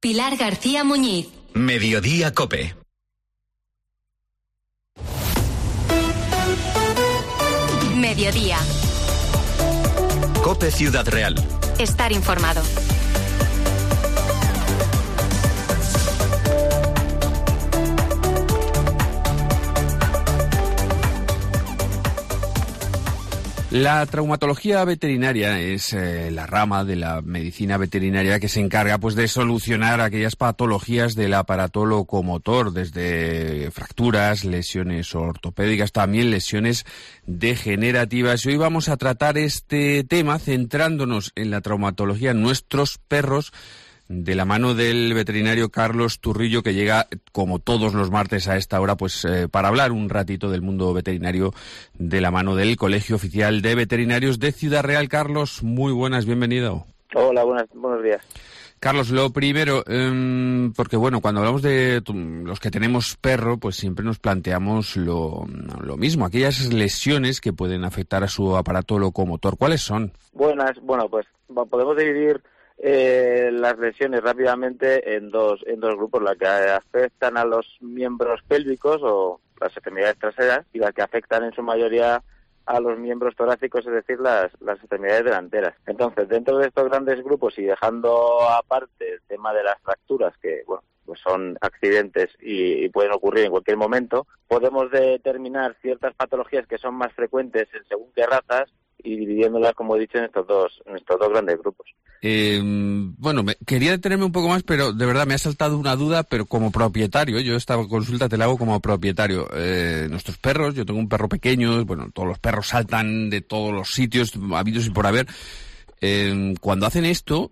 Pilar García Muñiz. Mediodía COPE. Mediodía. COPE Ciudad Real. Estar informado. La traumatología veterinaria es la rama de la medicina veterinaria que se encarga de solucionar aquellas patologías del aparato locomotor, desde fracturas, lesiones ortopédicas, también lesiones degenerativas. Y hoy vamos a tratar este tema centrándonos en la traumatología en nuestros perros, de la mano del veterinario Carlos Turrillo, que llega como todos los martes a esta hora para hablar un ratito del mundo veterinario de la mano del Colegio Oficial de Veterinarios de Ciudad Real. Carlos, muy buenas, bienvenido. Hola, buenos días. Carlos, lo primero, porque cuando hablamos de los que tenemos perro, siempre nos planteamos lo mismo, aquellas lesiones que pueden afectar a su aparato locomotor. ¿Cuáles son? Podemos dividir las lesiones rápidamente en dos grupos: las que afectan a los miembros pélvicos o las extremidades traseras, y las que afectan en su mayoría a los miembros torácicos, es decir, las extremidades delanteras. Entonces, dentro de estos grandes grupos, y dejando aparte el tema de las fracturas, que son accidentes y pueden ocurrir en cualquier momento, podemos determinar ciertas patologías que son más frecuentes en según qué razas, y dividiéndolas, como he dicho, en estos dos grandes grupos. Quería detenerme un poco más, pero de verdad me ha saltado una duda, pero como propietario, yo esta consulta te la hago como propietario. Nuestros perros, yo tengo un perro pequeño, todos los perros saltan de todos los sitios habidos y por haber. Cuando hacen esto,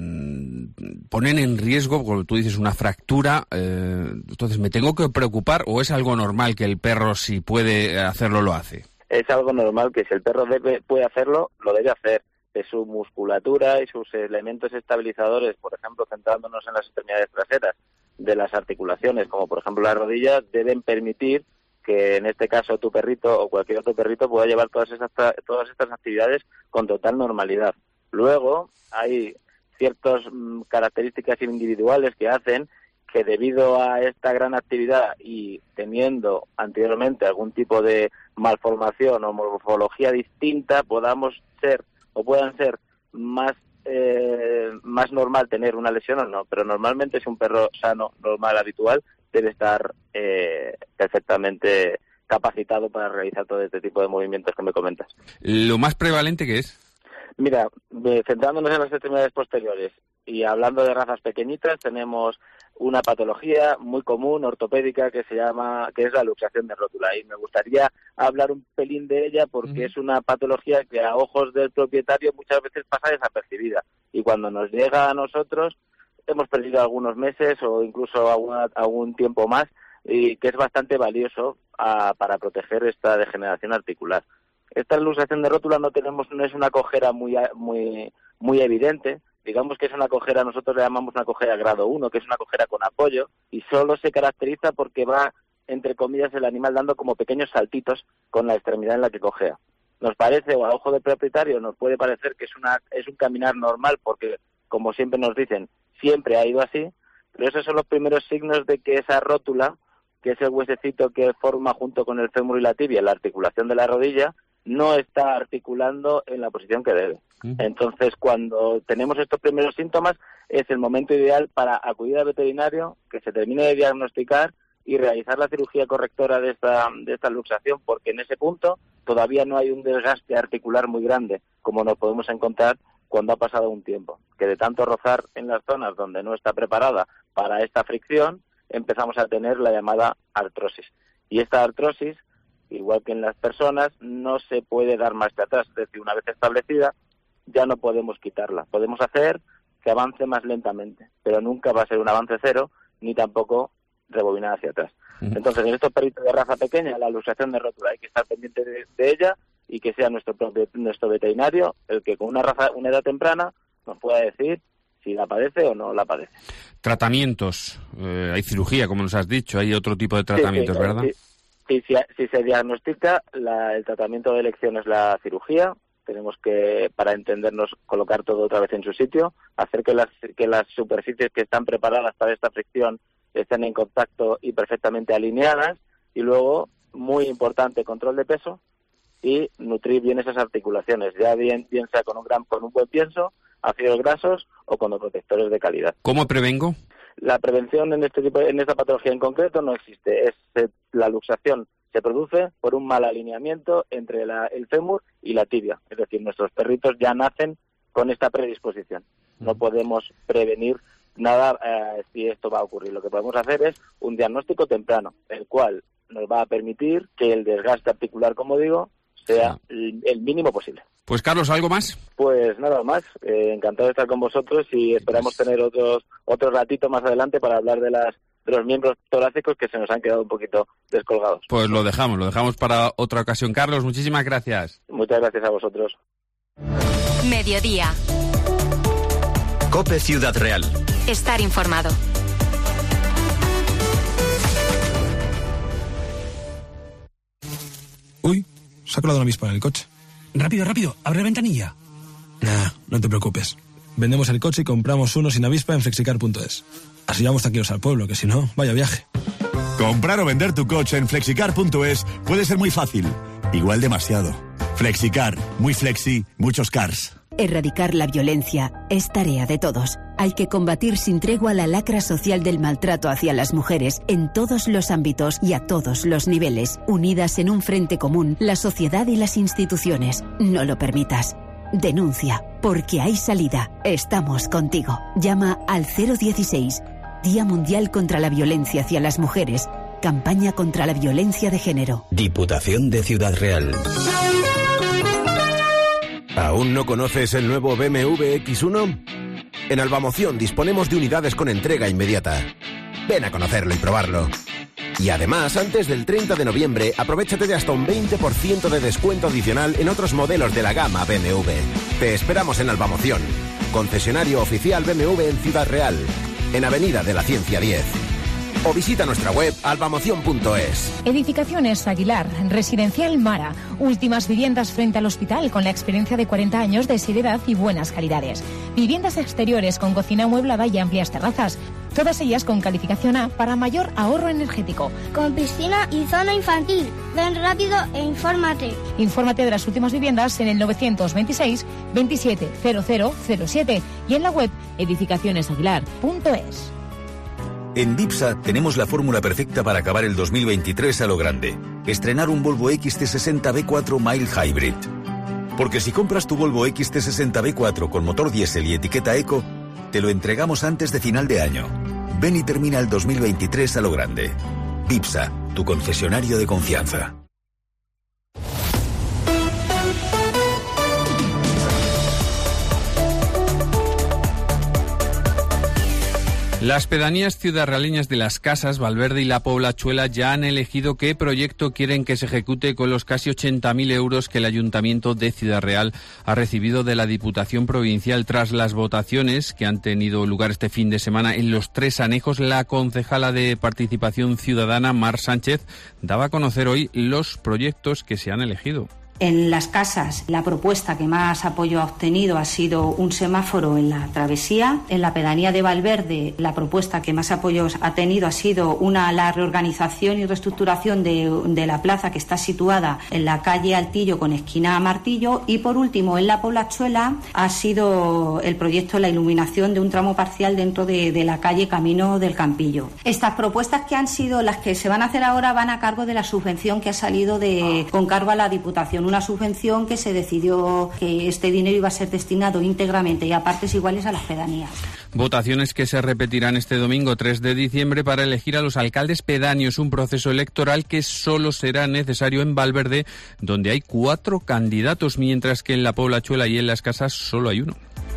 ponen en riesgo, como tú dices, una fractura. Entonces, ¿me tengo que preocupar o es algo normal que el perro, si puede hacerlo, lo hace? Es algo normal que si el perro puede hacerlo, lo debe hacer. De su musculatura y sus elementos estabilizadores, por ejemplo, centrándonos en las extremidades traseras de las articulaciones, como por ejemplo las rodillas, deben permitir que en este caso tu perrito o cualquier otro perrito pueda llevar todas estas actividades con total normalidad. Luego hay ciertas características individuales que hacen que, debido a esta gran actividad y teniendo anteriormente algún tipo de malformación o morfología distinta, puedan ser más normal tener una lesión o no. Pero normalmente, si un perro sano, normal, habitual, debe estar perfectamente capacitado para realizar todo este tipo de movimientos que me comentas. ¿Lo más prevalente qué es? Mira, centrándonos en las extremidades posteriores y hablando de razas pequeñitas, tenemos una patología muy común, ortopédica, que es la luxación de rótula, y me gustaría hablar un pelín de ella porque es una patología que a ojos del propietario muchas veces pasa desapercibida, y cuando nos llega a nosotros hemos perdido algunos meses o incluso algún tiempo más, y que es bastante valioso para proteger esta degeneración articular. Esta luxación de rótula no es una cojera muy evidente. Digamos que es una cojera, nosotros le llamamos una cojera grado 1, que es una cojera con apoyo, y solo se caracteriza porque va, entre comillas, el animal dando como pequeños saltitos con la extremidad en la que cojea. Nos parece, o a ojo del propietario, nos puede parecer que es un caminar normal, porque, como siempre nos dicen, siempre ha ido así, pero esos son los primeros signos de que esa rótula, que es el huesecito que forma junto con el fémur y la tibia la articulación de la rodilla, no está articulando en la posición que debe. Entonces, cuando tenemos estos primeros síntomas, es el momento ideal para acudir al veterinario, que se termine de diagnosticar y realizar la cirugía correctora de esta luxación, porque en ese punto todavía no hay un desgaste articular muy grande, como nos podemos encontrar cuando ha pasado un tiempo, que de tanto rozar en las zonas donde no está preparada para esta fricción, empezamos a tener la llamada artrosis. Y esta artrosis, igual que en las personas, no se puede dar marcha atrás. Es decir, una vez establecida, ya no podemos quitarla. Podemos hacer que avance más lentamente, pero nunca va a ser un avance cero, ni tampoco rebobinar hacia atrás. Entonces, en estos perritos de raza pequeña, la luxación de rótula hay que estar pendiente de ella, y que sea nuestro veterinario el que, con una edad temprana, nos pueda decir si la padece o no la padece. Tratamientos. Hay cirugía, como nos has dicho, hay otro tipo de tratamientos, ¿verdad? Sí. Si se diagnostica, el tratamiento de elección es la cirugía. tenemos que, para entendernos, colocar todo otra vez en su sitio, hacer que las superficies que están preparadas para esta fricción estén en contacto y perfectamente alineadas, y luego, muy importante, control de peso y nutrir bien esas articulaciones, ya bien sea con un buen pienso, ácidos grasos o con protectores de calidad. ¿Cómo prevengo? La prevención en esta patología en concreto no existe. La luxación se produce por un mal alineamiento entre el fémur y la tibia. Es decir, nuestros perritos ya nacen con esta predisposición. No podemos prevenir nada si esto va a ocurrir. Lo que podemos hacer es un diagnóstico temprano, el cual nos va a permitir que el desgaste articular, como digo, sea el mínimo posible. Pues Carlos, ¿algo más? Pues nada más, encantado de estar con vosotros y esperamos tener otro ratito más adelante para hablar de los miembros torácicos que se nos han quedado un poquito descolgados. Pues lo dejamos para otra ocasión. Carlos, muchísimas gracias. Muchas gracias a vosotros. Mediodía. COPE Ciudad Real. Estar informado. Uy, se ha colado una avispa en el coche. Rápido, abre ventanilla. Nah, no te preocupes. Vendemos el coche y compramos uno sin avispa en flexicar.es. Así vamos tranquilos al pueblo, que si no, vaya viaje. Comprar o vender tu coche en flexicar.es puede ser muy fácil. Igual demasiado. Flexicar, muy flexi, muchos cars. Erradicar la violencia es tarea de todos. Hay que combatir sin tregua la lacra social del maltrato hacia las mujeres en todos los ámbitos y a todos los niveles. Unidas en un frente común, la sociedad y las instituciones. No lo permitas. Denuncia, porque hay salida. Estamos contigo. Llama al 016. Día Mundial contra la Violencia hacia las Mujeres. Campaña contra la violencia de género. Diputación de Ciudad Real. ¿Aún no conoces el nuevo BMW X1? En Albamoción disponemos de unidades con entrega inmediata. Ven a conocerlo y probarlo. Y además, antes del 30 de noviembre, aprovéchate de hasta un 20% de descuento adicional en otros modelos de la gama BMW. Te esperamos en Albamoción, concesionario oficial BMW en Ciudad Real, en Avenida de la Ciencia 10. O visita nuestra web albamoción.es. Edificaciones Aguilar, Residencial Mara. Últimas viviendas frente al hospital con la experiencia de 40 años de seriedad y buenas calidades. Viviendas exteriores con cocina amueblada y amplias terrazas. Todas ellas con calificación A para mayor ahorro energético. Con piscina y zona infantil. Ven rápido e infórmate. Infórmate de las últimas viviendas en el 926 27 0007 y en la web edificacionesaguilar.es. En Dipsa tenemos la fórmula perfecta para acabar el 2023 a lo grande. Estrenar un Volvo XC60 B4 Mild Hybrid. Porque si compras tu Volvo XC60 B4 con motor diésel y etiqueta eco, te lo entregamos antes de final de año. Ven y termina el 2023 a lo grande. Dipsa, tu concesionario de confianza. Las pedanías ciudadraleñas de Las Casas, Valverde y La Poblachuela ya han elegido qué proyecto quieren que se ejecute con los casi 80.000 euros que el Ayuntamiento de Ciudad Real ha recibido de la Diputación Provincial. Tras las votaciones que han tenido lugar este fin de semana en los 3 anejos, la concejala de Participación Ciudadana, Mar Sánchez, daba a conocer hoy los proyectos que se han elegido. En Las Casas, la propuesta que más apoyo ha obtenido ha sido un semáforo en la travesía. En la pedanía de Valverde, la propuesta que más apoyos ha tenido ha sido la reorganización y reestructuración de la plaza que está situada en la calle Altillo con esquina a Martillo. Y por último, en La Poblachuela ha sido el proyecto de la iluminación de un tramo parcial dentro de la calle Camino del Campillo. Estas propuestas que han sido las que se van a hacer ahora van a cargo de la subvención que ha salido con cargo a la Diputación. Una subvención que se decidió que este dinero iba a ser destinado íntegramente y a partes iguales a las pedanías. Votaciones que se repetirán este domingo 3 de diciembre para elegir a los alcaldes pedáneos, un proceso electoral que solo será necesario en Valverde, donde hay 4 candidatos, mientras que en La Poblachuela y en Las Casas solo hay uno.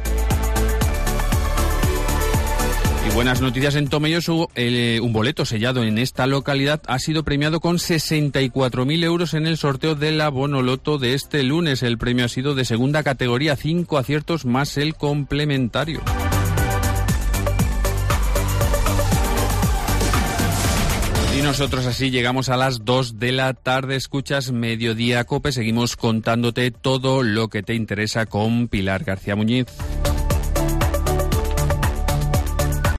Buenas noticias en Tomelloso. Un boleto sellado en esta localidad ha sido premiado con 64.000 euros en el sorteo de la Bonoloto de este lunes. El premio ha sido de segunda categoría, 5 aciertos más el complementario. Y nosotros así llegamos a las 2 de la tarde. Escuchas Mediodía COPE. Seguimos contándote todo lo que te interesa con Pilar García Muñiz.